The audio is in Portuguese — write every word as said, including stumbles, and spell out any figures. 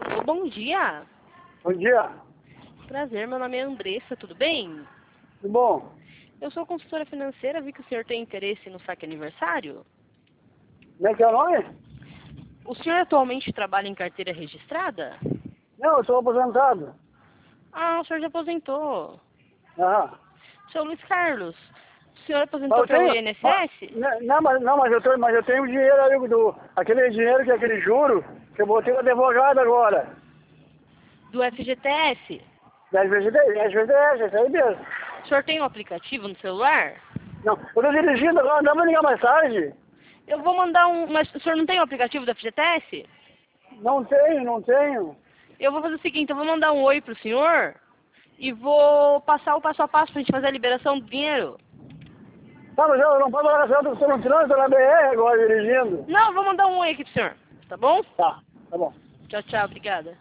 Ô, bom dia. Bom dia. Prazer, meu nome é Andressa, tudo bem? Tudo bom? Eu sou consultora financeira, vi que o senhor tem interesse no saque aniversário. Como é que é o nome? O senhor atualmente trabalha em carteira registrada? Não, eu sou aposentado. Ah, o senhor já aposentou. Aham. Seu Luiz Carlos, o senhor Mas aposentou eu pelo tenho... ah, I N S S? Não, não, mas, não mas, eu tenho, mas eu tenho dinheiro aí do... Aquele dinheiro que é aquele juro que eu botei no advogado agora. Do F G T S? Da S V G D, S V G D, é isso aí mesmo. O senhor tem um aplicativo no celular? Não, eu tô dirigindo agora, não vai ligar mais tarde? Eu vou mandar um... Mas o senhor não tem o aplicativo do F G T S? Não tenho, não tenho. Eu vou fazer o seguinte, eu vou mandar um oi pro senhor e vou passar o passo a passo pra gente fazer a liberação do dinheiro. Tá, mas eu não posso largar certo, eu tô no trânsito na B R agora dirigindo. Não, eu vou mandar um oi aqui pro senhor, tá bom? Tá, tá bom. Tchau, tchau, obrigada.